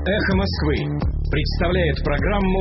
Эхо Москвы представляет программу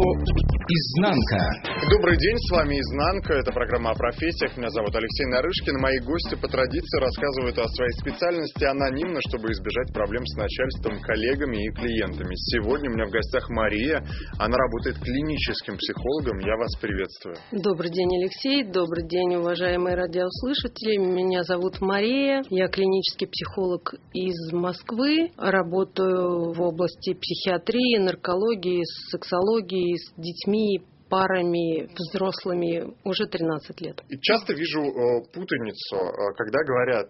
«Изнанка». Добрый день, с вами «Изнанка». Это программа о профессиях. Меня зовут Алексей Нарышкин. Мои гости по традиции рассказывают о своей специальности анонимно, чтобы избежать проблем с начальством, коллегами и клиентами. Сегодня у меня в гостях Мария. Она работает клиническим психологом. Я вас приветствую. Добрый день, Алексей. Добрый день, уважаемые радиослушатели. Меня зовут Мария. Я клинический психолог из Москвы. Работаю в области психиатрии, наркологии, сексологии с детьми, парами, взрослыми уже 13 лет. И часто вижу путаницу, когда говорят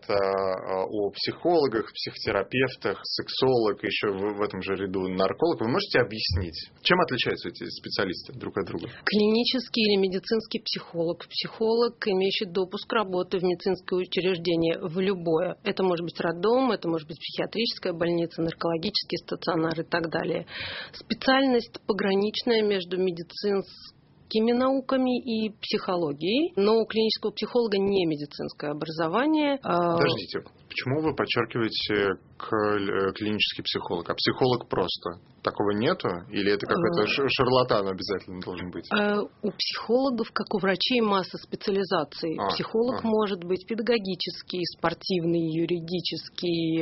о психологах, психотерапевтах, сексолог, еще в этом же ряду нарколог. Вы можете объяснить, чем отличаются эти специалисты друг от друга? Клинический или медицинский психолог. Психолог, имеющий допуск работы в медицинское учреждение, в любое. Это может быть роддом, это может быть психиатрическая больница, наркологический стационар и так далее. Специальность пограничная между медицинской науками и психологией, но у клинического психолога не медицинское образование. Подождите, почему вы подчеркиваете клинический психолог, а психолог просто? Такого нету? Или это какой-то шарлатан обязательно должен быть? У психологов, как у врачей, масса специализаций. Психолог может быть педагогический, спортивный, юридический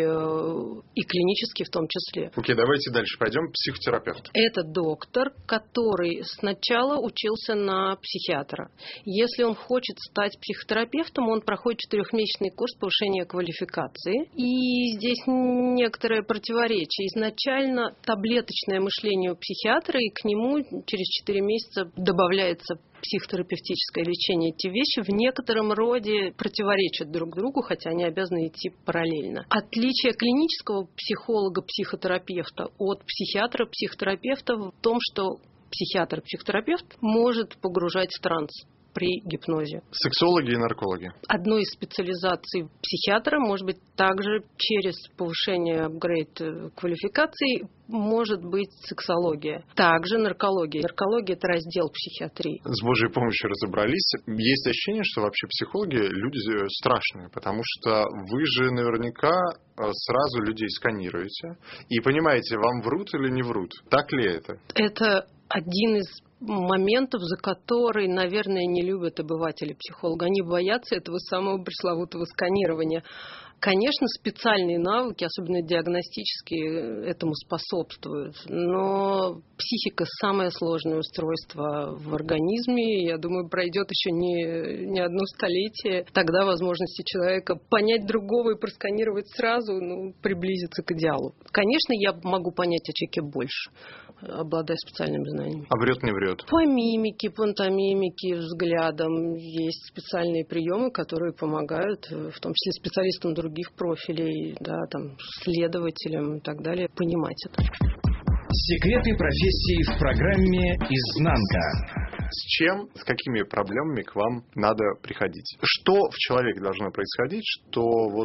и клинический в том числе. Окей, давайте дальше пойдем. Психотерапевт. Это доктор, который сначала учился на психиатра. Если он хочет стать психотерапевтом, он проходит 4-месячный курс повышения квалификации. И здесь некоторое противоречие. Изначально таблеточное мышление у психиатра, и к нему через 4 месяца добавляется психотерапевтическое лечение. Эти вещи в некотором роде противоречат друг другу, хотя они обязаны идти параллельно. Отличие клинического психолога, психотерапевта от психиатра, психотерапевта в том, что психиатр-психотерапевт может погружать в транс при гипнозе. Сексологи и наркологи. Одной из специализаций психиатра может быть также через повышение апгрейд квалификации может быть сексология. Также наркология. Наркология – это раздел психиатрии. С Божьей помощью разобрались. Есть ощущение, что вообще психологи люди страшные, потому что вы же наверняка сразу людей сканируете и понимаете, вам врут или не врут. Так ли это? Это один из моментов, за которые, наверное, не любят обыватели психолога. Они боятся этого самого пресловутого сканирования. Конечно, специальные навыки, особенно диагностические, этому способствуют. Но психика – самое сложное устройство в организме. Я думаю, пройдет еще не одно столетие. Тогда возможности человека понять другого и просканировать сразу приблизиться к идеалу. Конечно, я могу понять о человеке больше, обладая специальными знаниями. А врет, не врет? По мимике, пантомимике, взглядам есть специальные приемы, которые помогают, в том числе специалистам других профилей, следователям и так далее, понимать это. Секреты профессии в программе «Изнанка». С какими проблемами к вам надо приходить? Что в человеке должно происходить, что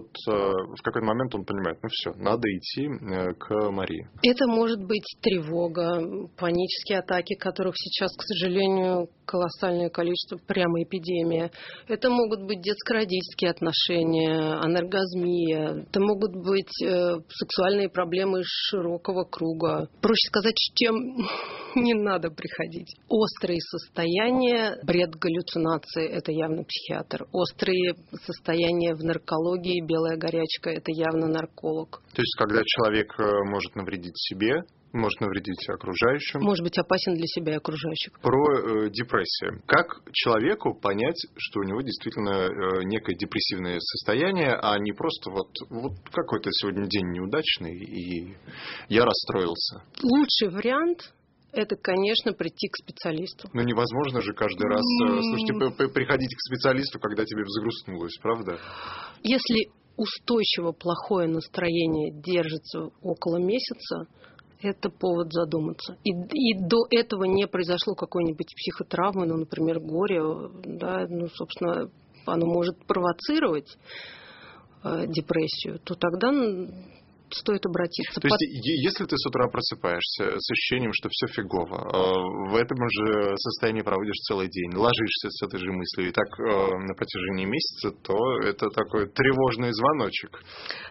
в какой-то момент он понимает, все, надо идти к Марии? Это может быть тревога, панические атаки, которых сейчас, к сожалению, колоссальное количество, прямо эпидемия. Это могут быть детско-родительские отношения, аноргазмия. Это могут быть сексуальные проблемы широкого круга. Проще сказать, с чем не надо приходить. Острые состояния, бред, галлюцинации – это явно психиатр. Острые состояния в наркологии, белая горячка – это явно нарколог. То есть, когда человек может навредить себе, может навредить окружающим. Может быть опасен для себя и окружающих. Про депрессию. Как человеку понять, что у него действительно некое депрессивное состояние, а не просто какой-то сегодня день неудачный, и я расстроился? Лучший вариант – это, конечно, прийти к специалисту. Но невозможно же каждый раз, приходить к специалисту, когда тебе взгрустнулось, правда? Если устойчиво плохое настроение держится около месяца, это повод задуматься. И до этого не произошло какой-нибудь психотравмы, например, горе, собственно, оно может провоцировать депрессию, то тогда стоит обратиться. То есть, если ты с утра просыпаешься с ощущением, что все фигово, в этом же состоянии проводишь целый день, ложишься с этой же мыслью, и так на протяжении месяца, то это такой тревожный звоночек.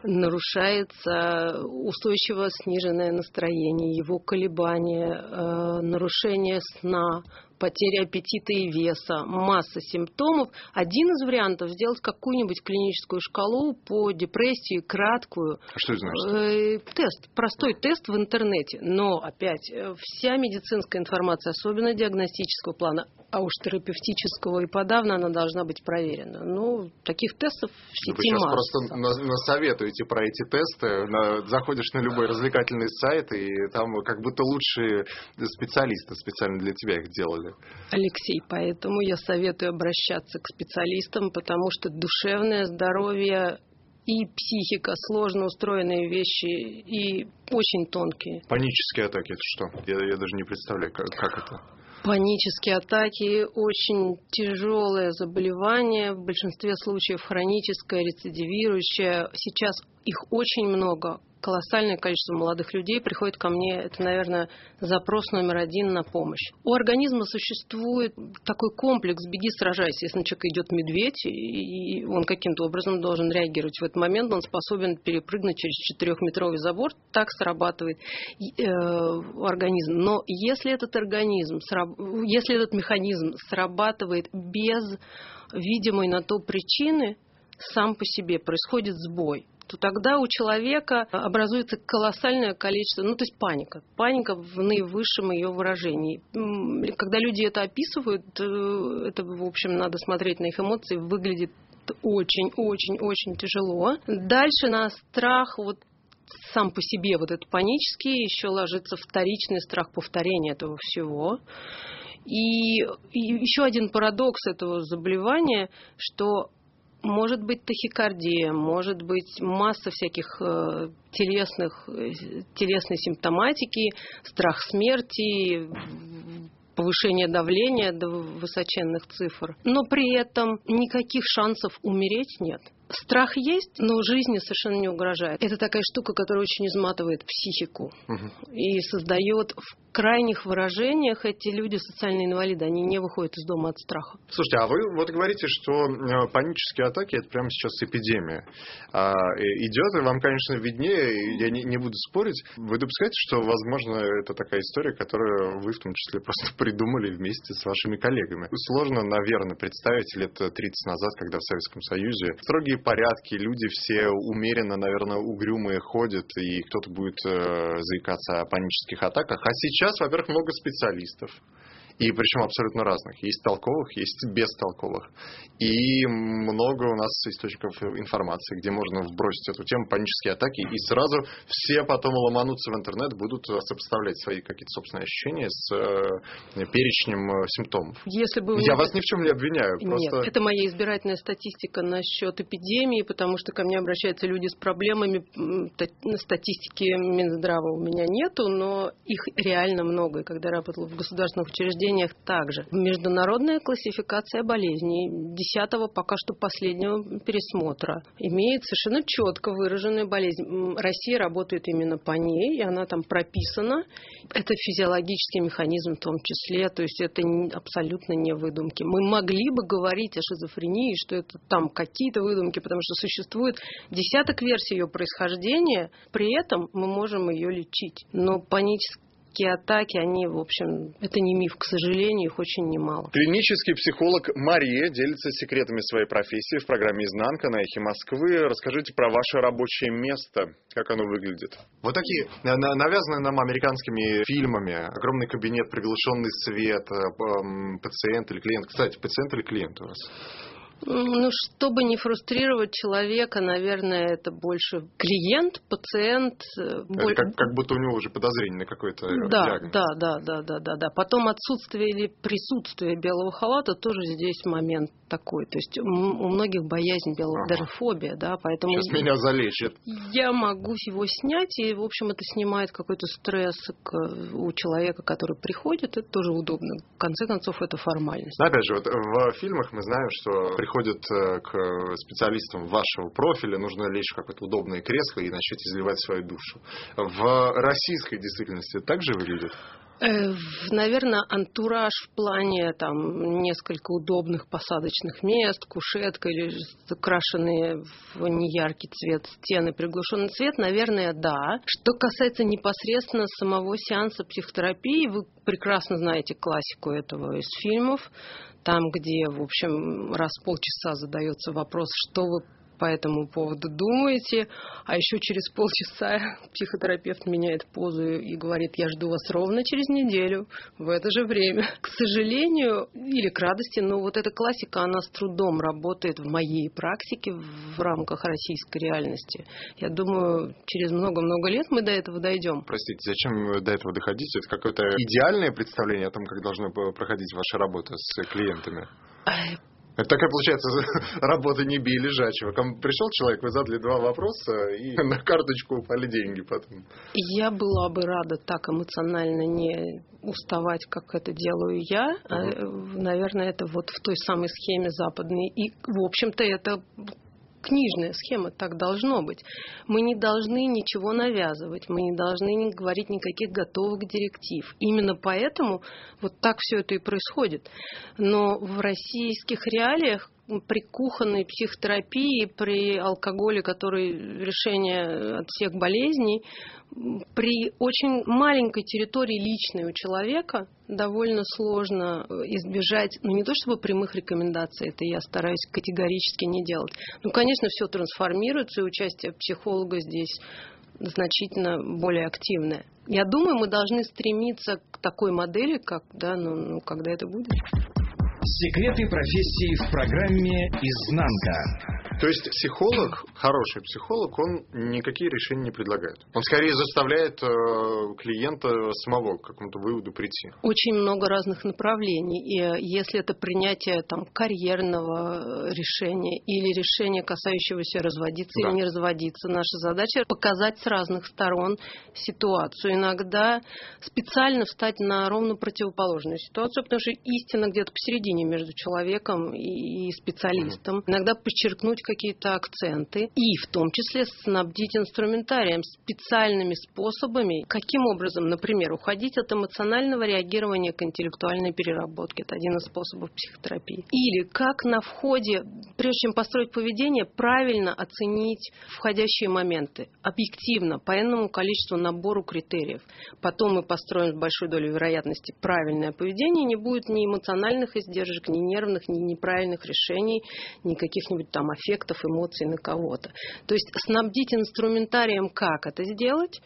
Нарушается устойчиво сниженное настроение, его колебания, нарушение сна, потеря аппетита и веса, масса симптомов. Один из вариантов — сделать какую-нибудь клиническую шкалу по депрессии, краткую. А что это значит? Тест, простой тест в интернете. Но, опять, вся медицинская информация, особенно диагностического плана, а уж терапевтического и подавно, она должна быть проверена. Ну, таких тестов в сети Вы сейчас масса. просто насоветуете про эти тесты. Заходишь на любой развлекательный сайт, и там как будто лучшие специалисты специально для тебя их делали. Алексей, поэтому я советую обращаться к специалистам, потому что душевное здоровье и психика — сложно устроенные вещи и очень тонкие. Панические атаки — это что? Я даже не представляю, как это. Панические атаки — очень тяжелое заболевание, в большинстве случаев хроническое, рецидивирующее. Сейчас их очень много. Колоссальное количество молодых людей приходит ко мне. Это, наверное, запрос номер один на помощь. У организма существует такой комплекс «беги, сражайся». Если на человека идет медведь, и он каким-то образом должен реагировать в этот момент, он способен перепрыгнуть через 4-метровый забор. Так срабатывает организм. Но если этот механизм срабатывает без видимой на то причины, сам по себе происходит сбой, то тогда у человека образуется колоссальное количество, то есть паника. Паника в наивысшем ее выражении. Когда люди это описывают, это, в общем, надо смотреть на их эмоции, выглядит очень-очень-очень тяжело. Дальше на страх сам по себе этот панический еще ложится вторичный страх повторения этого всего. И еще один парадокс этого заболевания, что может быть тахикардия, может быть масса всяких телесной симптоматики, страх смерти, повышение давления до высоченных цифр. Но при этом никаких шансов умереть нет. Страх есть, но жизни совершенно не угрожает. Это такая штука, которая очень изматывает психику и создает в крайних выражениях эти люди, социальные инвалиды, они не выходят из дома от страха. Слушайте, а вы говорите, что панические атаки — это прямо сейчас эпидемия. Идет, и вам, конечно, виднее, я не буду спорить. Вы допускаете, что, возможно, это такая история, которую вы в том числе просто придумали вместе с вашими коллегами? Сложно, наверное, представить лет 30 назад, когда в Советском Союзе строгие порядки, люди все умеренно, наверное, угрюмые ходят, и кто-то будет заикаться о панических атаках. А сейчас, во-первых, много специалистов. И причем абсолютно разных. Есть толковых, есть бестолковых. И много у нас источников информации, где можно вбросить эту тему панические атаки, и сразу все потом ломанутся в интернет, будут сопоставлять свои какие-то собственные ощущения с перечнем симптомов. Я вас ни в чем не обвиняю. Нет, это моя избирательная статистика насчет эпидемии, потому что ко мне обращаются люди с проблемами. Статистики Минздрава у меня нету, но их реально много. И когда я работала в государственных учреждениях, также. Международная классификация болезней 10-го, пока что последнего пересмотра, имеет совершенно четко выраженную болезнь. Россия работает именно по ней, и она там прописана. Это физиологический механизм в том числе, то есть это абсолютно не выдумки. Мы могли бы говорить о шизофрении, что это там какие-то выдумки, потому что существует десяток версий ее происхождения, при этом мы можем ее лечить. Но панические атаки, они, в общем, это не миф, к сожалению, их очень немало. Клинический психолог Мария делится секретами своей профессии в программе «Изнанка» на «Эхе Москвы». Расскажите про ваше рабочее место, как оно выглядит. Вот такие, навязанные нам американскими фильмами, огромный кабинет, приглушенный свет, пациент или клиент. Кстати, пациент или клиент у вас? Чтобы не фрустрировать человека, наверное, это больше клиент, пациент. Как будто у него уже подозрение на какой-то диагноз. Да. Потом отсутствие или присутствие белого халата тоже здесь момент такой. То есть у многих боязнь белого, даже фобия, да, поэтому... Сейчас меня залечат. Я могу его снять, и, в общем, это снимает какой-то стресс у человека, который приходит, это тоже удобно. В конце концов, это формальность. Опять же, в фильмах мы знаем, что приходят к специалистам вашего профиля, нужно лечь в какое-то удобное кресло и начать изливать свою душу. В российской действительности так же выглядит? Наверное, антураж в плане несколько удобных посадочных мест, кушетка или закрашенные в неяркий цвет стены, приглушенный цвет, наверное, да. Что касается непосредственно самого сеанса психотерапии, вы прекрасно знаете классику этого из фильмов, там, где, в общем, раз в полчаса задается вопрос, что вы по этому поводу думаете, а еще через полчаса психотерапевт меняет позу и говорит: я жду вас ровно через неделю в это же время. К сожалению, или к радости, но вот эта классика, она с трудом работает в моей практике в рамках российской реальности. Я думаю, через много-много лет мы до этого дойдем. Простите, зачем до этого доходить? Это какое-то идеальное представление о том, как должна проходить ваша работа с клиентами? Это такая, получается, работа не бей лежачего. К вам пришел человек, вы задали 2 вопроса, и на карточку упали деньги потом. Я была бы рада так эмоционально не уставать, как это делаю я. Наверное, это вот в той самой схеме западной. И, в общем-то, это книжная схема, так должно быть. Мы не должны ничего навязывать, мы не должны говорить никаких готовых директив. Именно поэтому вот так все это и происходит. Но в российских реалиях при кухонной психотерапии, при алкоголе, который решение от всех болезней, при очень маленькой территории личной у человека довольно сложно избежать, не то чтобы прямых рекомендаций, это я стараюсь категорически не делать. Конечно, все трансформируется, и участие психолога здесь значительно более активное. Я думаю, мы должны стремиться к такой модели, когда это будет. Секреты профессии в программе «Изнанка». То есть психолог, хороший психолог, он никакие решения не предлагает. Он скорее заставляет клиента самого к какому-то выводу прийти. Очень много разных направлений. И если это принятие карьерного решения или решения, касающегося разводиться или не разводиться, наша задача показать с разных сторон ситуацию. Иногда специально встать на ровно противоположную ситуацию, потому что истина где-то посередине между человеком и специалистом. Иногда подчеркнуть какие-то акценты и в том числе снабдить инструментарием, специальными способами. Каким образом, например, уходить от эмоционального реагирования к интеллектуальной переработке. Это один из способов психотерапии. Или как на входе, прежде чем построить поведение, правильно оценить входящие моменты. Объективно, по энному количеству набору критериев. Потом мы построим с большой долей вероятности правильное поведение, не будет ни эмоциональных издержек, ни нервных, ни неправильных решений, ни каких-нибудь аффектов, эмоций на кого-то. То есть снабдить инструментарием, как это сделать,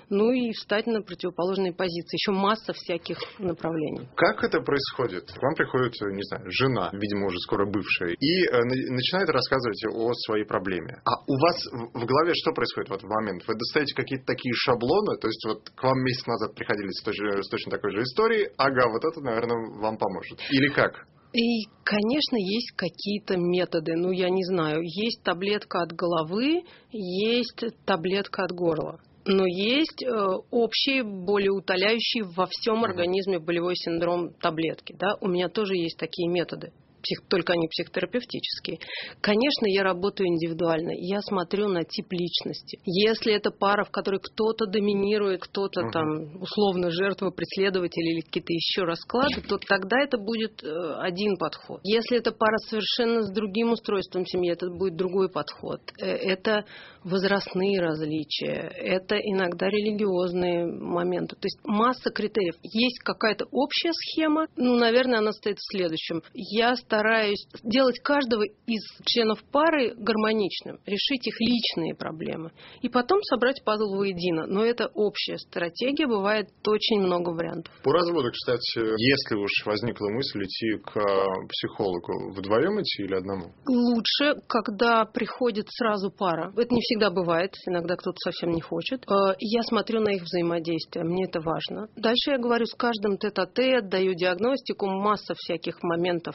и встать на противоположные позиции. Еще масса всяких направлений. Как это происходит? К вам приходит, не знаю, жена, видимо, уже скоро бывшая, и начинает рассказывать о своей проблеме. А у вас в голове что происходит в этот момент? Вы достаете какие-то такие шаблоны? То есть к вам месяц назад приходили с точно такой же историей, вот это, наверное, вам поможет. Или как? И, конечно, есть какие-то методы. Я не знаю, есть таблетка от головы, есть таблетка от горла. Но есть общий, болеутоляющий во всем организме болевой синдром таблетки. У меня тоже есть такие методы. Только они психотерапевтические. Конечно, я работаю индивидуально. Я смотрю на тип личности. Если это пара, в которой кто-то доминирует, кто-то условно жертва, преследователь или какие-то еще расклады, то тогда это будет один подход. Если это пара совершенно с другим устройством семьи, это будет другой подход. Это возрастные различия, это иногда религиозные моменты. То есть масса критериев. Есть какая-то общая схема, наверное, она стоит в следующем. Я стараюсь делать каждого из членов пары гармоничным, решить их личные проблемы и потом собрать пазл воедино. Но это общая стратегия, бывает очень много вариантов. По разводу, кстати, если уж возникла мысль идти к психологу, вдвоем идти или одному? Лучше, когда приходит сразу пара. Это не всегда бывает, иногда кто-то совсем не хочет. Я смотрю на их взаимодействие, мне это важно. Дальше я говорю с каждым тет-а-тет, даю диагностику, масса всяких моментов,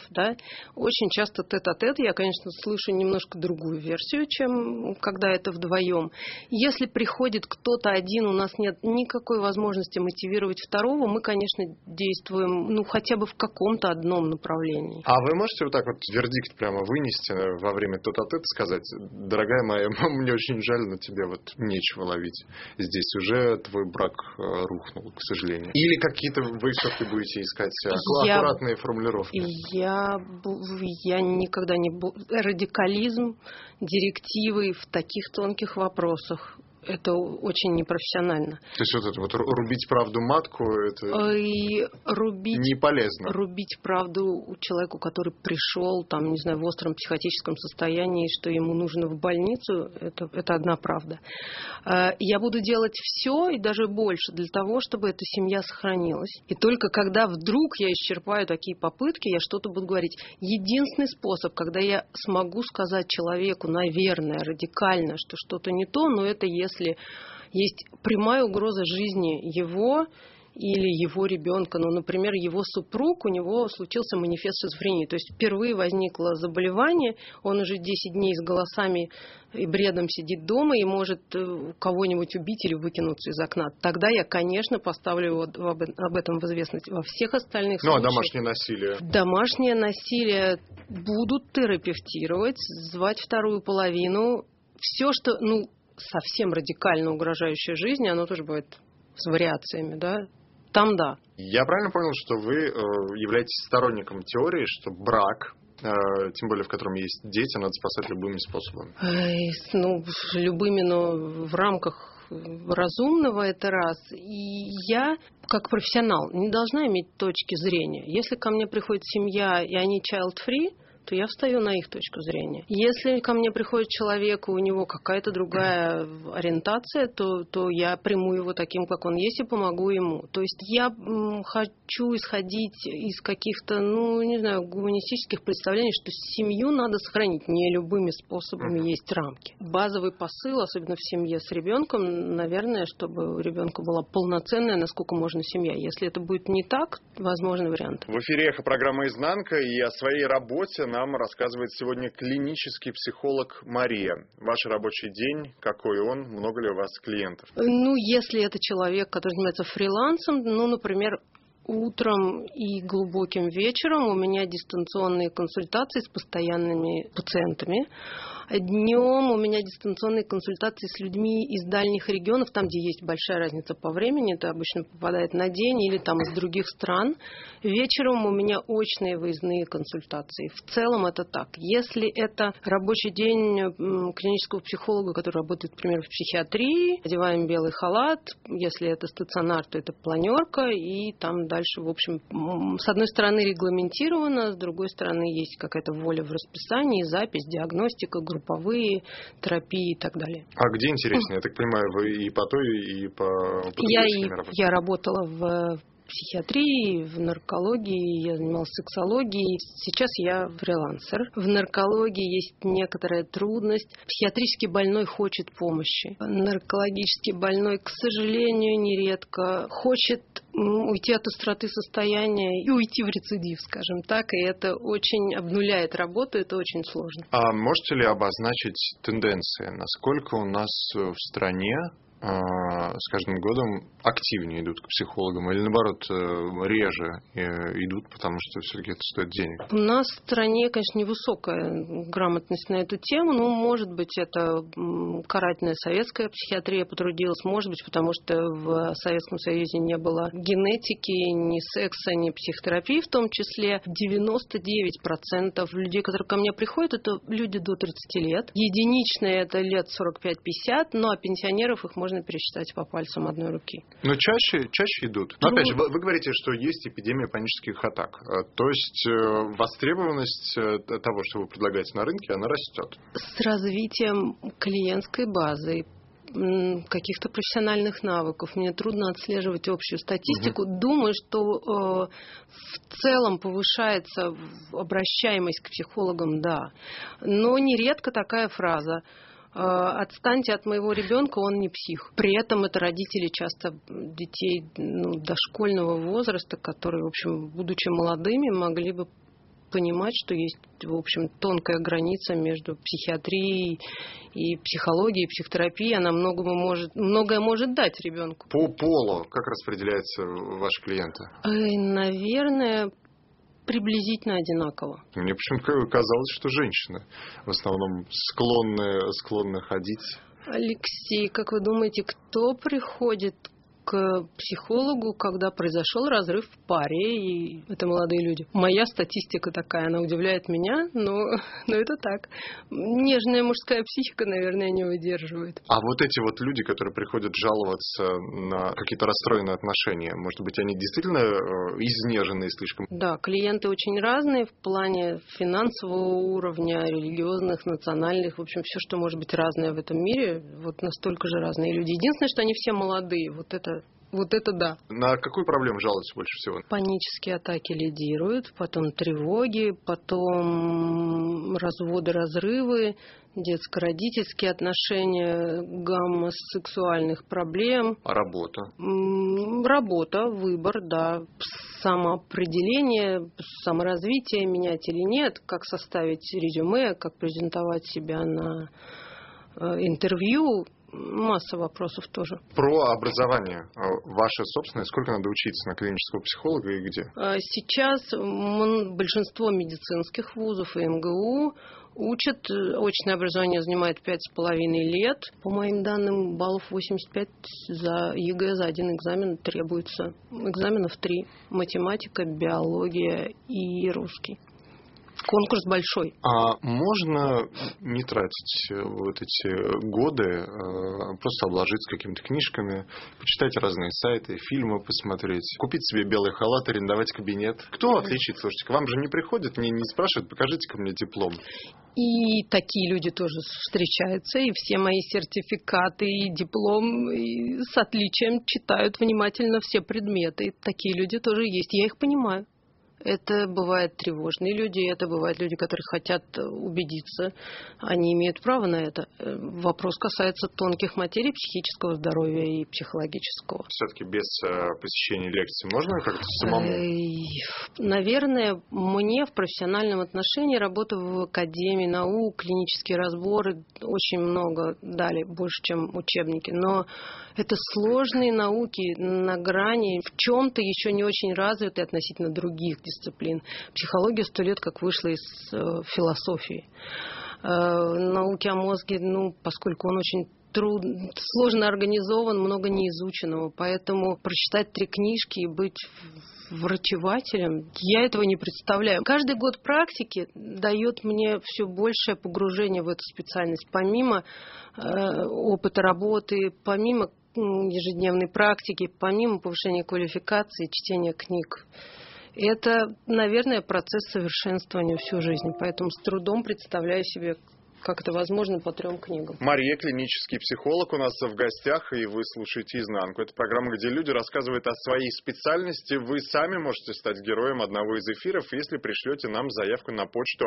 Очень часто тет-а-тет. Я, конечно, слышу немножко другую версию, чем когда это вдвоем. Если приходит кто-то один, у нас нет никакой возможности мотивировать второго, мы, конечно, действуем хотя бы в каком-то одном направлении. А вы можете вот так вот вердикт прямо вынести во время тет-а-тет, сказать: дорогая моя, мне очень жаль, но тебе вот нечего ловить. Здесь уже твой брак рухнул, к сожалению. Или какие-то вы все-таки будете искать аккуратные формулировки? Я никогда не буду. Радикализм, директивы в таких тонких вопросах. Это очень непрофессионально. То есть вот это вот рубить правду матку, это не полезно. Рубить правду человеку, который пришел, в остром психотическом состоянии, что ему нужно в больницу, это одна правда. Я буду делать все и даже больше для того, чтобы эта семья сохранилась. И только когда вдруг я исчерпаю такие попытки, я что-то буду говорить. Единственный способ, когда я смогу сказать человеку, наверное, радикально, что что-то не то, но это если есть прямая угроза жизни его или его ребенка. Например, его супруг, у него случился манифест шизофрении. То есть впервые возникло заболевание, он уже 10 дней с голосами и бредом сидит дома и может кого-нибудь убить или выкинуться из окна. Тогда я, конечно, поставлю его об этом в известность. Во всех остальных случаях... А домашнее насилие? Домашнее насилие будут терапевтировать, звать вторую половину. Все, что... совсем радикально угрожающая жизни, оно тоже бывает с вариациями, да? Там да. Я правильно понял, что вы являетесь сторонником теории, что брак, тем более в котором есть дети, надо спасать любыми способами? Любыми, но в рамках разумного, это раз. И я, как профессионал, не должна иметь точки зрения. Если ко мне приходит семья, и они child-free, то я встаю на их точку зрения. Если ко мне приходит человек, и у него какая-то другая ориентация, то я приму его таким, как он есть, и помогу ему. То есть я хочу исходить из каких-то, гуманистических представлений, что семью надо сохранить. Не любыми способами, есть рамки. Базовый посыл, особенно в семье с ребенком, наверное, чтобы у ребенка была полноценная, насколько можно, семья. Если это будет не так, возможны варианты. В эфире «Эхо» программа «Изнанка», и о своей работе нам рассказывает сегодня клинический психолог Мария. Ваш рабочий день, какой он? Много ли у вас клиентов? Если это человек, который занимается фрилансом, например, утром и глубоким вечером у меня дистанционные консультации с постоянными пациентами. Днем у меня дистанционные консультации с людьми из дальних регионов, там, где есть большая разница по времени, это обычно попадает на день, или там из других стран. Вечером у меня очные выездные консультации. В целом это так. Если это рабочий день клинического психолога, который работает, например, в психиатрии, одеваем белый халат. Если это стационар, то это планерка, и там дальше, в общем, с одной стороны регламентировано, с другой стороны есть какая-то воля в расписании, запись, диагностика, групповые терапии и так далее. А где интереснее? Я так понимаю, вы и по той, и по другой работаете? Я работала в психиатрии, в наркологии, я занималась сексологией. Сейчас я фрилансер. В наркологии есть некоторая трудность. Психиатрически больной хочет помощи. Наркологически больной, к сожалению, нередко хочет уйти от остроты состояния и уйти в рецидив, скажем так. И это очень обнуляет работу, это очень сложно. А можете ли обозначить тенденции? Насколько у нас в стране с каждым годом активнее идут к психологам или, наоборот, реже идут, потому что все-таки это стоит денег? У нас в стране, конечно, невысокая грамотность на эту тему. Может быть, это карательная советская психиатрия потрудилась, может быть, потому что в Советском Союзе не было генетики, ни секса, ни психотерапии в том числе. 99% людей, которые ко мне приходят, это люди до 30 лет. Единичные это лет 45-50, а пенсионеров их можно пересчитать по пальцам одной руки. Но чаще идут. Но опять же, вы говорите, что есть эпидемия панических атак. То есть востребованность того, что вы предлагаете на рынке, она растет. С развитием клиентской базы, каких-то профессиональных навыков. Мне трудно отслеживать общую статистику. Думаю, что в целом повышается обращаемость к психологам, да. Но нередко такая фраза: отстаньте от моего ребенка, он не псих. При этом это родители часто детей дошкольного возраста, которые, в общем, будучи молодыми, могли бы понимать, что есть, в общем, тонкая граница между психиатрией и психологией, и психотерапией. Она многое может дать ребенку. По полу как распределяются ваши клиенты? Наверное, приблизительно одинаково. Мне почему-то казалось, что женщины в основном склонны ходить. Алексей, как вы думаете, кто приходит к психологу, когда произошел разрыв в паре, и это молодые люди? Моя статистика такая, она удивляет меня, но это так. Нежная мужская психика, наверное, не выдерживает. А вот эти вот люди, которые приходят жаловаться на какие-то расстроенные отношения, может быть, они действительно изнеженные слишком? Да, клиенты очень разные в плане финансового уровня, религиозных, национальных, в общем, все, что может быть разное в этом мире, вот настолько же разные люди. Единственное, что они все молодые, вот это да. На какую проблему жалуются больше всего? Панические атаки лидируют, потом тревоги, потом разводы, разрывы, детско-родительские отношения, гамма сексуальных проблем. А работа? Работа, выбор, да. Самоопределение, саморазвитие, менять или нет, как составить резюме, как презентовать себя на интервью. Масса вопросов тоже. Про образование. Ваше собственное. Сколько надо учиться на клинического психолога и где? Сейчас большинство медицинских вузов и МГУ учат. Очное образование занимает 5,5 лет. По моим данным, баллов 85 за ЕГЭ, за один экзамен требуется. Экзаменов 3. Математика, биология и русский. Конкурс большой. А можно не тратить вот эти годы, просто обложиться какими-то книжками, почитать разные сайты, фильмы посмотреть, купить себе белый халат, арендовать кабинет? Кто отличит? Слушайте, к вам же не приходят, не спрашивают, покажите-ка мне диплом. И такие люди тоже встречаются, и все мои сертификаты и диплом и с отличием читают внимательно все предметы. И такие люди тоже есть, я их понимаю. Это бывают тревожные люди, это бывают люди, которые хотят убедиться, они имеют право на это. Вопрос касается тонких материй психического здоровья и психологического. Все-таки без посещения лекций можно как-то самому? Наверное, мне в профессиональном отношении, работа в Академии наук, клинические разборы очень много дали, больше, чем учебники. Но это сложные науки на грани, в чем-то еще не очень развиты относительно других дисциплин. Психология 100 лет как вышла из философии. Науки о мозге, поскольку он очень сложно организован, много неизученного. Поэтому прочитать 3 книжки и быть врачевателем, я этого не представляю. Каждый год практики дает мне все большее погружение в эту специальность. Помимо опыта работы, помимо ежедневной практики, помимо повышения квалификации, чтения книг. Это, наверное, процесс совершенствования всю жизнь. Поэтому с трудом представляю себе, как это возможно по 3 книгам. Мария, клинический психолог, у нас в гостях, и вы слушаете «Изнанку». Это программа, где люди рассказывают о своей специальности. Вы сами можете стать героем одного из эфиров, если пришлете нам заявку на почту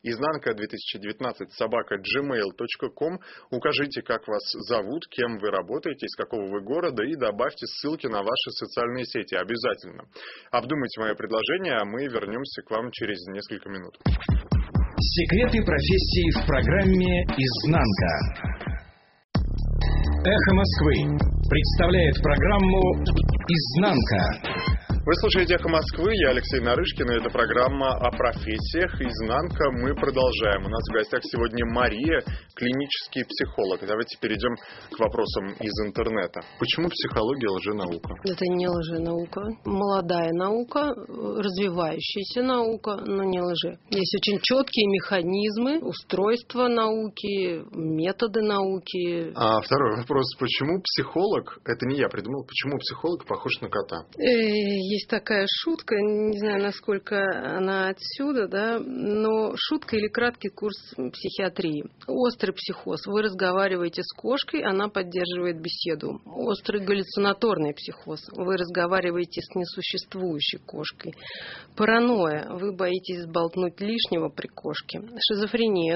iznanka2019@gmail.com. Укажите, как вас зовут, кем вы работаете, из какого вы города, и добавьте ссылки на ваши социальные сети. Обязательно. Обдумайте мое предложение, а мы вернемся к вам через несколько минут. Секреты профессии в программе «Изнанка». Эхо Москвы представляет программу «Изнанка». Вы слушаете «Эхо Москвы», я Алексей Нарышкин, и это программа о профессиях «Изнанка». Мы продолжаем. У нас в гостях сегодня Мария, клинический психолог. Давайте перейдем к вопросам из интернета. Почему психология лженаука? Это не лженаука. Молодая наука, развивающаяся наука, но не лжи. Есть очень четкие механизмы, устройства науки, методы науки. А второй вопрос. Почему психолог, это не я придумал, почему психолог похож на кота? Есть такая шутка, не знаю, насколько она отсюда, да, но шутка или краткий курс психиатрии. Острый психоз. Вы разговариваете с кошкой, она поддерживает беседу. Острый галлюцинаторный психоз. Вы разговариваете с несуществующей кошкой. Паранойя. Вы боитесь сболтнуть лишнего при кошке. Шизофрения.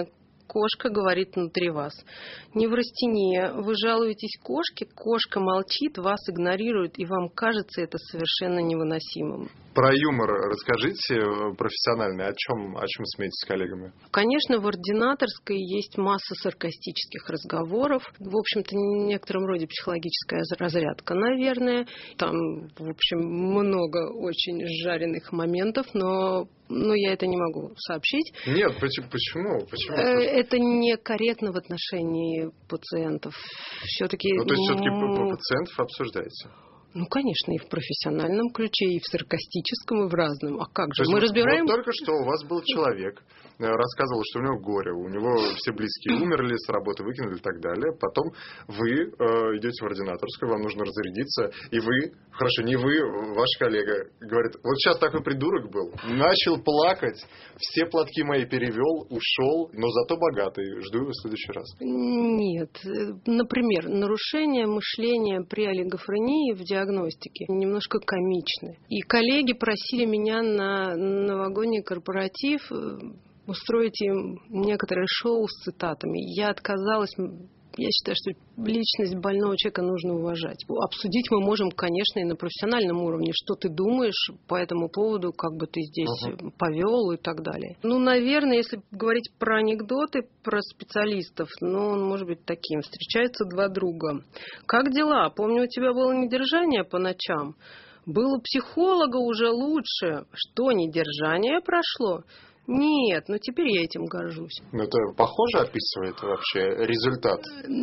кошка говорит внутри вас. Неврастения. Вы жалуетесь кошке, кошка молчит, вас игнорирует, и вам кажется это совершенно невыносимым. Про юмор расскажите профессиональный. О чем смеетесь с коллегами? Конечно, в ординаторской есть масса саркастических разговоров. В общем-то, в некотором роде психологическая разрядка, наверное. Там, в общем, много очень жареных моментов, но я это не могу сообщить. Нет, почему? Это некорректно в отношении пациентов. Все-таки... То есть все-таки пациентов обсуждаете? Конечно, и в профессиональном ключе, и в саркастическом, и в разном. А как же? Мы разбираем... Вот только что у вас был человек, рассказывал, что у него горе, у него все близкие умерли, с работы выкинули и так далее. Потом вы идете в ординаторскую, вам нужно разрядиться, и вы, хорошо, не вы, ваш коллега, говорит, вот сейчас такой придурок был, начал плакать, все платки мои перевел, ушел, но зато богатый, жду его в следующий раз. Нет. Например, нарушение мышления при олигофрении в диагностике немножко комичны. И коллеги просили меня на новогодний корпоратив устроить им некоторое шоу с цитатами. Я отказалась. Я считаю, что личность больного человека нужно уважать. Обсудить мы можем, конечно, и на профессиональном уровне, что ты думаешь по этому поводу, как бы ты здесь повел и так далее. Наверное, если говорить про анекдоты, про специалистов, он может быть таким. Встречаются два друга. Как дела? Помню, у тебя было недержание по ночам. Было у психолога уже лучше. Что, недержание прошло? Нет, теперь я этим горжусь. Это похоже описывает вообще результат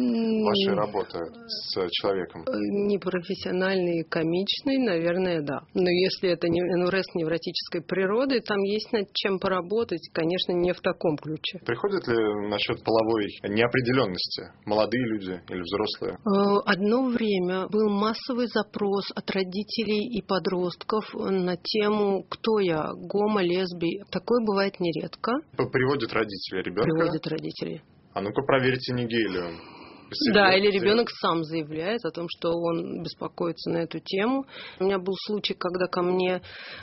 вашей работы с человеком? Непрофессиональный и комичный, наверное, да. Но если это НРС невротической природы, там есть над чем поработать, конечно, не в таком ключе. Приходят ли насчет половой неопределенности молодые люди или взрослые? Одно время был массовый запрос от родителей и подростков на тему «Кто я? Гомо, лесби?» Такое бывает нередко. Приводят родители ребенка? Приводят родители. А ну-ка проверьте, не гей ли он. Да, или ребенок сам заявляет о том, что он беспокоится на эту тему. У меня был случай, когда ко мне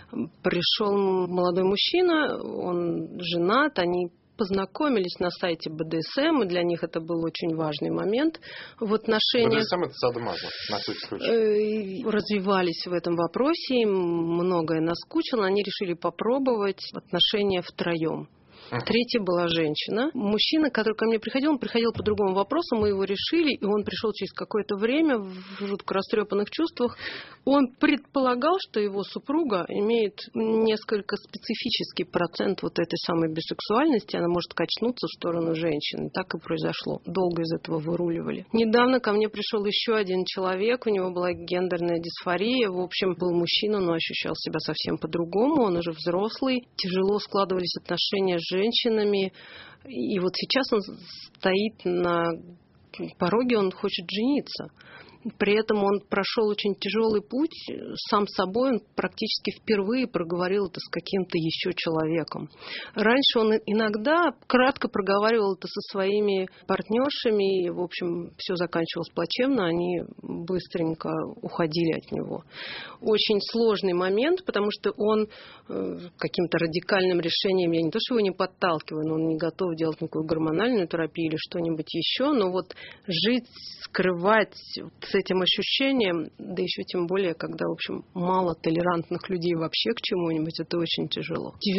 пришел молодой мужчина, он женат, они познакомились на сайте БДСМ, и для них это был очень важный момент в отношениях. БДСМ — это садомазо, на всякий случай. Развивались в этом вопросе, им многое наскучило, они решили попробовать отношения втроем. Третья была женщина. Мужчина, который ко мне приходил, он приходил по другому вопросу, мы его решили, и он пришел через какое-то время в жутко растрепанных чувствах. Он предполагал, что его супруга имеет несколько специфический процент вот этой самой бисексуальности, она может качнуться в сторону женщины. Так и произошло. Долго из этого выруливали. Недавно ко мне пришел еще один человек, у него была гендерная дисфория. В общем, был мужчина, но ощущал себя совсем по-другому. Он уже взрослый. Тяжело складывались отношения с женщинами. И вот сейчас он стоит на пороге, он хочет жениться. При этом он прошел очень тяжелый путь. Сам собой он практически впервые проговорил это с каким-то еще человеком. Раньше он иногда кратко проговаривал это со своими партнершами, и, в общем, все заканчивалось плачевно, они быстренько уходили от него. Очень сложный момент, потому что он каким-то радикальным решением, я не то, что его не подталкиваю, но он не готов делать никакую гормональную терапию или что-нибудь еще, но вот жить, скрывать с этим ощущением, да еще тем более, когда, в общем, мало толерантных людей вообще к чему-нибудь, это очень тяжело. В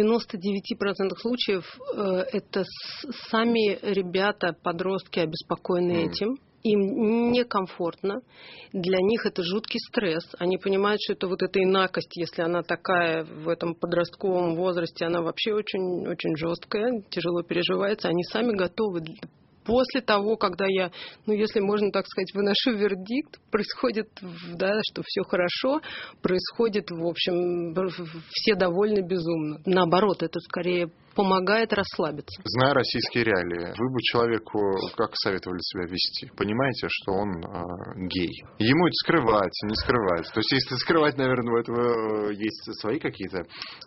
99% случаев это сами ребята, подростки, обеспокоены этим. Им некомфортно, для них это жуткий стресс. Они понимают, что это вот эта инакость, если она такая в этом подростковом возрасте, она вообще очень, очень жесткая, тяжело переживается. Они сами готовы. После того, когда я, если можно так сказать, выношу вердикт, происходит, да, что все хорошо, происходит, в общем, все довольны безумно. Наоборот, это скорее помогает расслабиться. Зная российские реалии, вы бы человеку как советовали себя вести? Понимаете, что он гей? Ему это скрывать, не скрывать. То есть, если скрывать, наверное, у этого есть свои какие-то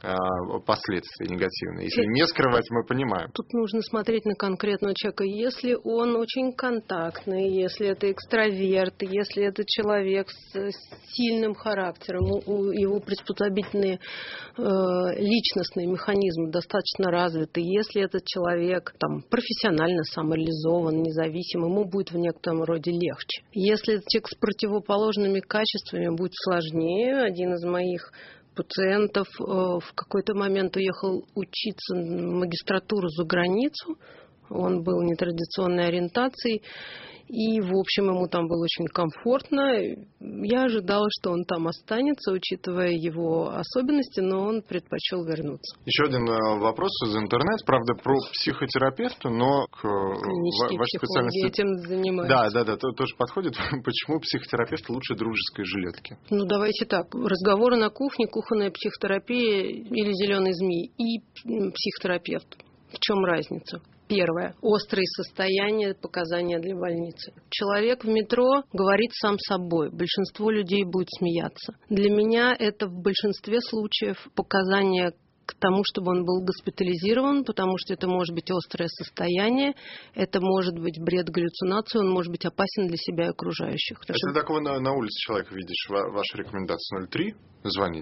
последствия негативные. Если не скрывать, мы понимаем. Тут нужно смотреть на конкретного человека. Если он очень контактный, если это экстраверт, если это человек с сильным характером, его приспособительные личностные механизмы достаточно развиты, если этот человек там, профессионально самореализован, независим, ему будет в некотором роде легче. Если этот человек с противоположными качествами, будет сложнее. Один из моих пациентов в какой-то момент уехал учиться в магистратуру за границу. Он был нетрадиционной ориентации. И, в общем, ему там было очень комфортно. Я ожидала, что он там останется, учитывая его особенности, но он предпочел вернуться. Еще один вопрос из интернета, правда, про психотерапевта, но к вашей специальности... этим занимаются. Да, тоже подходит. Почему психотерапевт лучше дружеской жилетки? Ну, давайте так. Разговоры на кухне, кухонная психотерапия или зеленый змей и психотерапевт. В чем разница? Первое. Острые состояния, показания для больницы. Человек в метро говорит сам собой. Большинство людей будет смеяться. Для меня это в большинстве случаев показания к тому, чтобы он был госпитализирован, потому что это может быть острое состояние, это может быть бред, галлюцинация, он может быть опасен для себя и окружающих. Если такого на улице человека видишь, ваша рекомендация 03 звонить?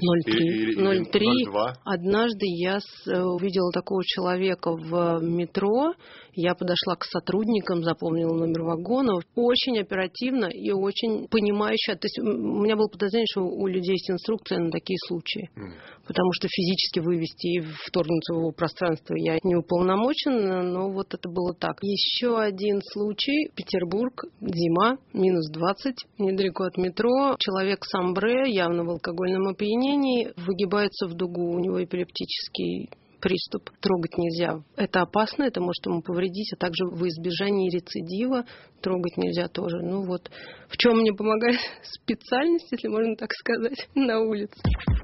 03. 02? Однажды я увидела такого человека в метро, я подошла к сотрудникам, запомнила номер вагона, очень оперативно и очень понимающе. То есть у меня было подозрение, что у людей есть инструкция на такие случаи, потому что физически вывести и вторгнуться в его пространство я не уполномочена, но вот это было так. Еще один случай. Петербург, зима, минус 20, недалеко от метро. Человек с амбре, явно в алкогольном опьянении, выгибается в дугу, у него эпилептический приступ. Трогать нельзя. Это опасно, это может ему повредить, а также во избежание рецидива трогать нельзя тоже. Ну вот, в чем мне помогает специальность, если можно так сказать, на улице.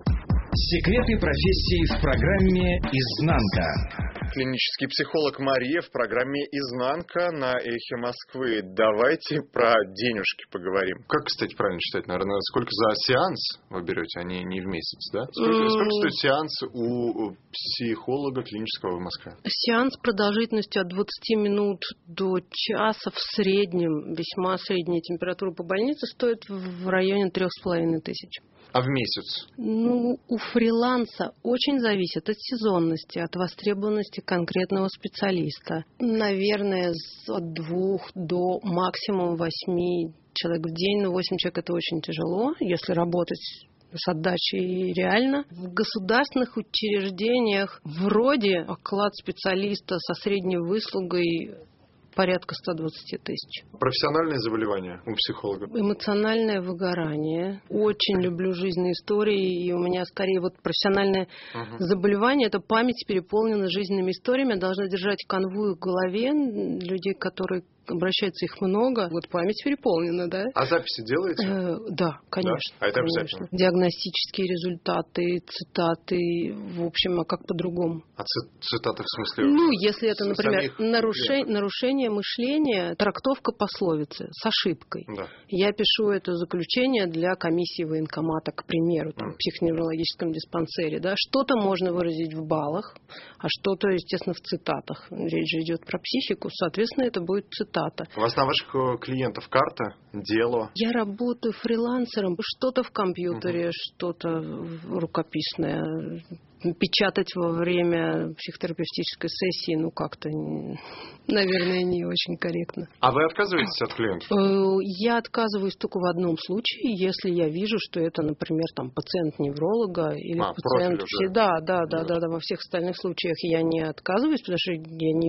Секреты профессии в программе «Изнанка». Клинический психолог Мария в программе «Изнанка» на Эхе Москвы. Давайте про денежки поговорим. Как, кстати, правильно считать, наверное, сколько за сеанс вы берете, а не в месяц, да? Сколько стоит сеанс у психолога клинического в Москве? Сеанс продолжительностью от 20 минут до часа в среднем, весьма средняя температура по больнице, стоит в районе 3500. А в месяц? Ну, у фриланса очень зависит от сезонности, от востребованности конкретного специалиста. Наверное, от 2 до максимум 8 человек в день. Но 8 человек – это очень тяжело, если работать с отдачей реально. В государственных учреждениях вроде оклад специалиста со средней выслугой порядка 120 тысяч. Профессиональные заболевания у психолога? Эмоциональное выгорание. Очень люблю жизненные истории, и у меня скорее вот профессиональное заболевание. Это память переполнена жизненными историями. Я должна держать конвой в голове людей, которые обращаются, их много. Вот память переполнена, да? А записи делаете? Да, конечно. Да? А это конечно. обязательно? Диагностические результаты, цитаты, в общем, а как по-другому? А цитаты в смысле? Ну, если это, например, нарушение мышления, трактовка пословицы с ошибкой. Да. Я пишу это заключение для комиссии военкомата, к примеру, там, в психоневрологическом диспансере. Да? Что-то можно выразить в баллах, а что-то, естественно, в цитатах. Речь же идет про психику, соответственно, это будет цитата. У вас на ваших клиентов карта, дело? Я работаю фрилансером. Что-то в компьютере, что-то рукописное. Печатать во время психотерапевтической сессии, ну, как-то, наверное, не очень корректно. А вы отказываетесь от клиентов? Я отказываюсь только в одном случае, если я вижу, что это, например, там, пациент невролога или пациент... Да, во всех остальных случаях я не отказываюсь, потому что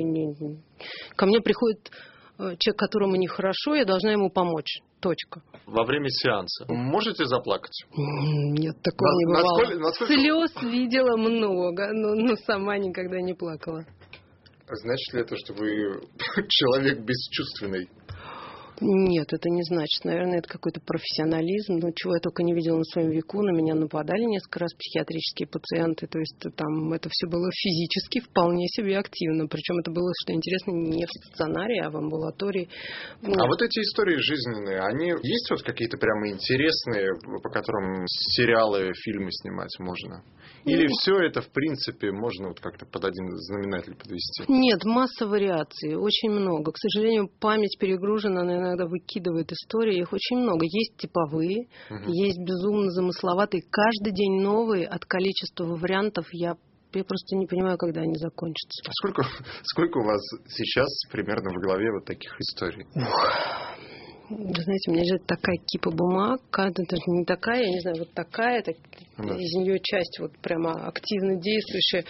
ко мне приходит человек, которому нехорошо, я должна ему помочь. Точка. Во время сеанса можете заплакать? Нет, такого не бывало. Слез видела много, но сама никогда не плакала. Значит ли это, что вы человек бесчувственный? Нет, это не значит. Наверное, это какой-то профессионализм. Но чего я только не видела на своем веку. На меня нападали несколько раз психиатрические пациенты. То есть там это все было физически вполне себе активно. Причем это было, что интересно, не в стационаре, а в амбулатории. А вот эти истории жизненные, они есть вот какие-то прямо интересные, по которым сериалы, фильмы снимать можно? Или все это, в принципе, можно вот как-то под один знаменатель подвести? Нет, масса вариаций, очень много. К сожалению, память перегружена, она иногда выкидывает истории, их очень много. Есть типовые, есть безумно замысловатые. Каждый день новые, от количества вариантов я Я просто не понимаю, когда они закончатся. Сколько у вас сейчас примерно в голове вот таких историй? Вы знаете, у меня лежит такая кипа бумаг, каждая даже не такая, я не знаю, вот такая, из нее часть вот прямо активно действующая.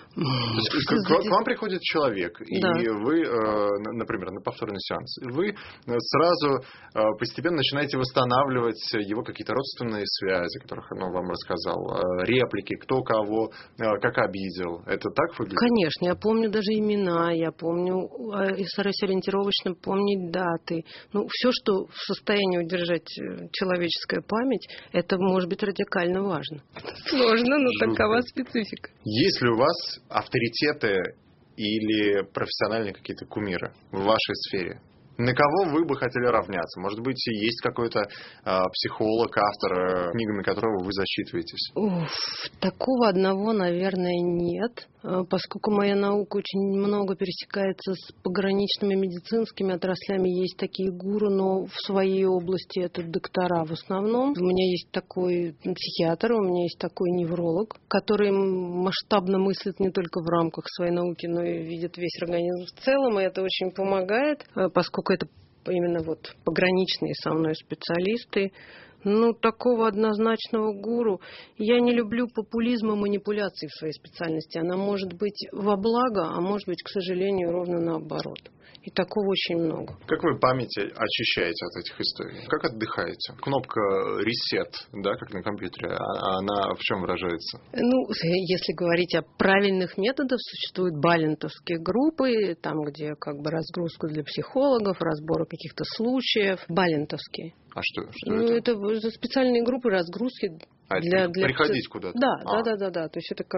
К вам приходит человек, да. И вы, например, на повторный сеанс, вы сразу постепенно начинаете восстанавливать его какие-то родственные связи, о которых он вам рассказал, реплики, кто кого, как обидел. Это так выглядит? Конечно, я помню даже имена, я помню, и стараюсь ориентировочно помнить даты. Все, что в состоянии удержать человеческая память, это может быть радикально важно. Сложно, но такова специфика. Есть ли у вас авторитеты или профессиональные какие-то кумиры в вашей сфере? На кого вы бы хотели равняться? Может быть, есть какой-то психолог, автор, книгами которого вы зачитываетесь? Такого одного, наверное, нет. Поскольку моя наука очень много пересекается с пограничными медицинскими отраслями, есть такие гуру, но в своей области это доктора в основном. У меня есть такой психиатр, у меня есть такой невролог, который масштабно мыслит не только в рамках своей науки, но и видит весь организм в целом, и это очень помогает, поскольку это именно вот пограничные со мной специалисты. Такого однозначного гуру. Я не люблю популизма, манипуляции в своей специальности. Она может быть во благо, а может быть, к сожалению, ровно наоборот. И такого очень много. Как вы память очищаете от этих историй? Как отдыхаете? Кнопка «Reset», да, как на компьютере, она в чем выражается? Если говорить о правильных методах, существуют балентовские группы, там, где разгрузка для психологов, разборы каких-то случаев. Балентовские. А что это? Это специальные группы разгрузки. Для приходить куда-то? Да. То есть это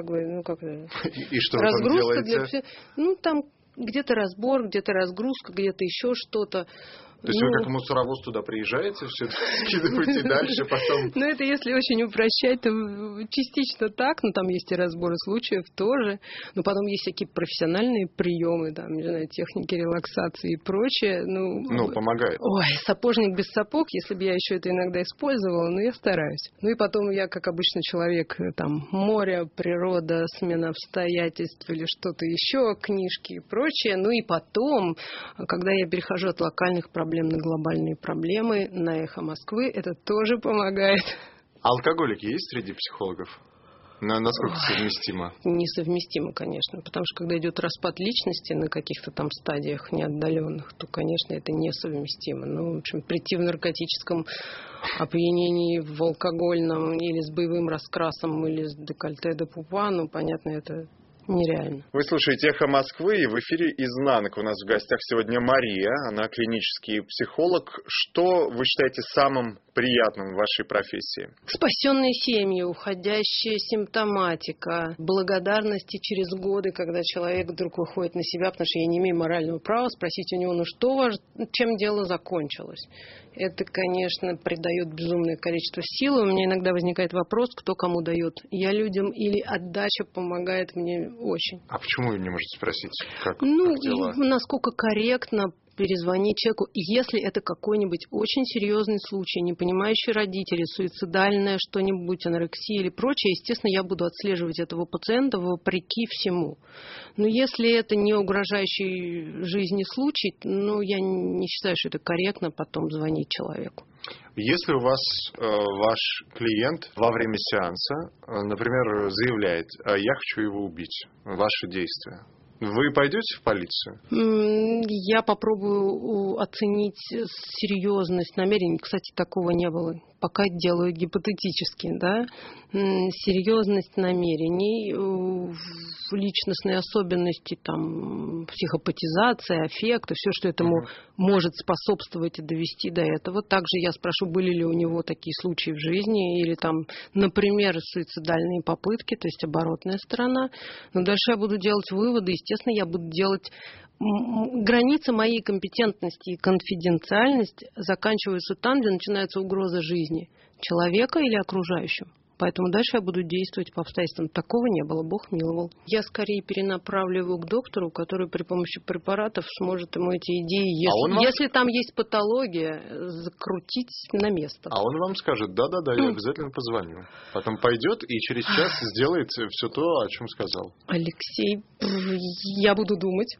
И что вы там делаете? Там где-то разбор, где-то разгрузка, где-то еще что-то. То есть вы как мусоровоз туда приезжаете, все это скидываете дальше, потом... Это если очень упрощать, то частично так, но там есть и разборы случаев тоже. Но потом есть всякие профессиональные приемы, не знаю, техники релаксации и прочее. Помогает. Ой, сапожник без сапог, если бы я еще это иногда использовала, но я стараюсь. И потом я, как обычно человек, море, природа, смена обстоятельств или что-то еще, книжки и прочее. И потом, когда я перехожу от локальных проблем на глобальные проблемы, на «Эхо Москвы», это тоже помогает. Алкоголики есть среди психологов? Насколько совместимо? Несовместимо, конечно. Потому что когда идет распад личности на каких-то там стадиях неотдаленных, то, конечно, это несовместимо. В общем, прийти в наркотическом опьянении, в алкогольном или с боевым раскрасом, или с декольте до пупа, понятно, это нереально. Вы слушаете «Эхо Москвы», и в эфире «Изнанка». У нас в гостях сегодня Мария, она клинический психолог. Что вы считаете самым приятным в вашей профессии? Спасенные семьи, уходящая симптоматика, благодарности через годы, когда человек вдруг выходит на себя, потому что я не имею морального права спросить у него, чем дело закончилось. Это, конечно, придает безумное количество силы. У меня иногда возникает вопрос, кто кому дает. Я людям или отдача помогает мне очень. А почему вы не можете спросить, как дела? Насколько корректно перезвонить человеку, если это какой-нибудь очень серьезный случай, не понимающий родители, суицидальное что-нибудь, анорексия или прочее, естественно, я буду отслеживать этого пациента вопреки всему. Но если это не угрожающий жизни случай, я не считаю, что это корректно потом звонить человеку. Если у вас ваш клиент во время сеанса, например, заявляет, я хочу его убить, ваши действия, вы пойдете в полицию? Я попробую оценить серьезность намерений. Кстати, такого не было. Пока делаю гипотетически, серьезность намерений, личностные особенности, психопатизация, аффект, все, что этому может способствовать и довести до этого. Также я спрошу, были ли у него такие случаи в жизни, или например, суицидальные попытки, то есть оборотная сторона. Но дальше я буду делать выводы, естественно, я буду делать... Границы моей компетентности и конфиденциальность заканчиваются там, где начинается угроза жизни человека или окружающим. Поэтому дальше я буду действовать по обстоятельствам. Такого не было, Бог миловал. Я скорее перенаправлю его к доктору, который при помощи препаратов сможет ему эти идеи, если там есть патология, закрутить на место. А он вам скажет: да-да-да, я обязательно позвоню. Потом пойдет и через час сделает все то, о чем сказал. Алексей, я буду думать.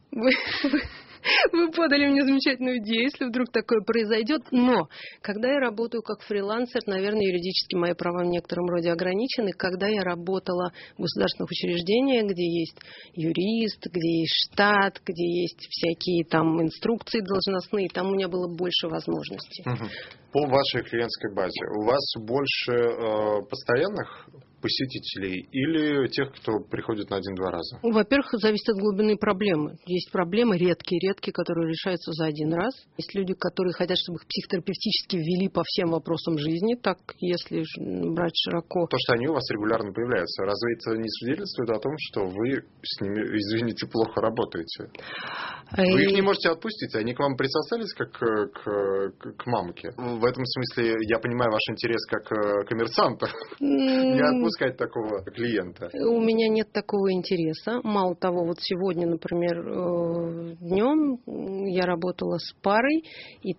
Вы подали мне замечательную идею, если вдруг такое произойдет. Но когда я работаю как фрилансер, наверное, юридически мои права в некотором роде ограничены. Когда я работала в государственных учреждениях, где есть юрист, где есть штат, где есть всякие там инструкции должностные, там у меня было больше возможностей. По вашей клиентской базе у вас больше постоянных посетителей или тех, кто приходит на 1-2 раза? Во-первых, зависит от глубины проблемы. Есть проблемы редкие, которые решаются за один раз. Есть люди, которые хотят, чтобы их психотерапевтически ввели по всем вопросам жизни, так, если брать широко. То, что они у вас регулярно появляются, разве это не свидетельствует о том, что вы с ними, извините, плохо работаете? Вы их не можете отпустить, они к вам присосались как к мамке. В этом смысле я понимаю ваш интерес как коммерсанта. Не отпускать такого клиента. У меня нет такого интереса. Мало того, вот сегодня, например, днем я работала с парой, и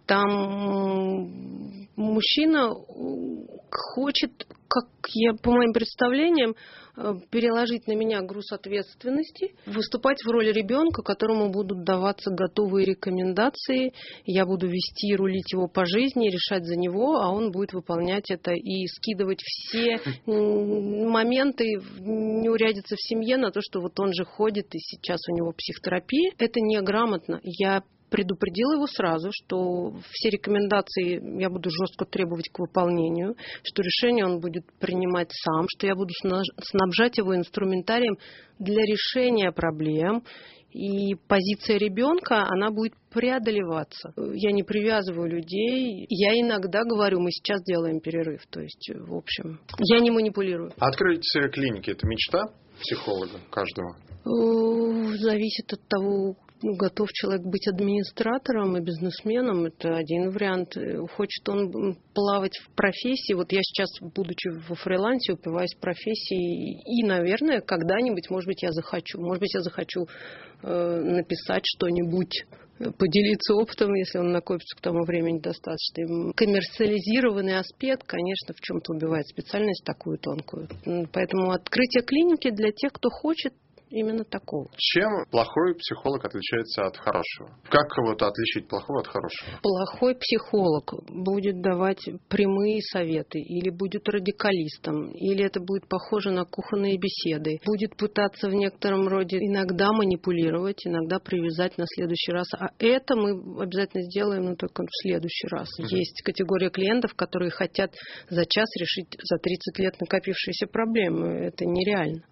там мужчина хочет, как я по моим представлениям, переложить на меня груз ответственности, выступать в роли ребенка, которому будут даваться готовые рекомендации. Я буду вести и рулить его по жизни, решать за него, а он будет выполнять это и скидывать все моменты неурядицы в семье на то, что вот он же ходит, и сейчас у него психотерапия. Это неграмотно. Я предупредила его сразу, что все рекомендации я буду жестко требовать к выполнению, что решение он будет принимать сам, что я буду снабжать его инструментарием для решения проблем. И позиция ребенка, она будет преодолеваться. Я не привязываю людей. Я иногда говорю: мы сейчас делаем перерыв. То есть, в общем, я не манипулирую. Открыть клиники – это мечта психолога каждого? Зависит от того, готов человек быть администратором и бизнесменом, это один вариант. Хочет он плавать в профессии. Вот я сейчас, будучи во фрилансе, упиваюсь профессией. И, наверное, когда-нибудь, может быть, я захочу. Может быть, я захочу написать что-нибудь, поделиться опытом, если он накопится к тому времени достаточно. Коммерциализированный аспект, конечно, в чем-то убивает специальность такую тонкую. Поэтому открытие клиники для тех, кто хочет именно такого. Чем плохой психолог отличается от хорошего? Как вот отличить плохого от хорошего? Плохой психолог будет давать прямые советы, или будет радикалистом, или это будет похоже на кухонные беседы. Будет пытаться в некотором роде иногда манипулировать, иногда привязать на следующий раз. А это мы обязательно сделаем, но только в следующий раз. Есть категория клиентов, которые хотят за час решить за 30 лет накопившиеся проблемы. Это нереально.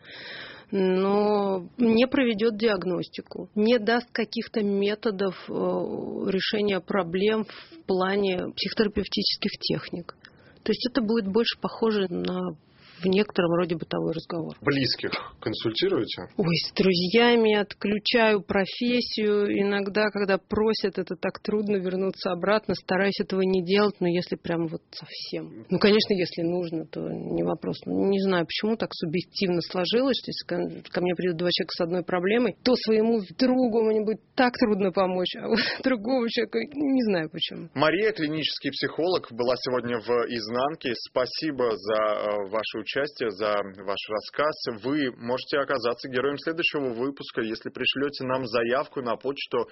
Но не проведет диагностику, не даст каких-то методов решения проблем в плане психотерапевтических техник. То есть это будет больше похоже на в некотором роде бытовой разговор. Близких консультируете? Ой, с друзьями отключаю профессию. Иногда, когда просят, это так трудно вернуться обратно. Стараюсь этого не делать, но если прям вот совсем. Ну, конечно, если нужно, то не вопрос. Не знаю, почему так субъективно сложилось, что если ко мне придут 2 человека с одной проблемой, то своему другу мне будет так трудно помочь, а вот другого человека не знаю почему. Мария, клинический психолог, была сегодня в «Изнанке». Спасибо за ваше участие, за ваш рассказ. Вы можете оказаться героем следующего выпуска, если пришлете нам заявку на почту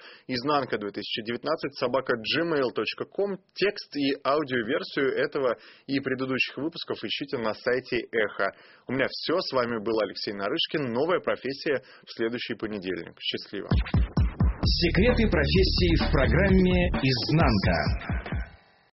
iznanka2019@gmail.com. Текст и аудиоверсию этого и предыдущих выпусков ищите на сайте Эхо. У меня все. С вами был Алексей Нарышкин. Новая профессия в следующий понедельник. Счастливо. Секреты профессии в программе «Изнанка».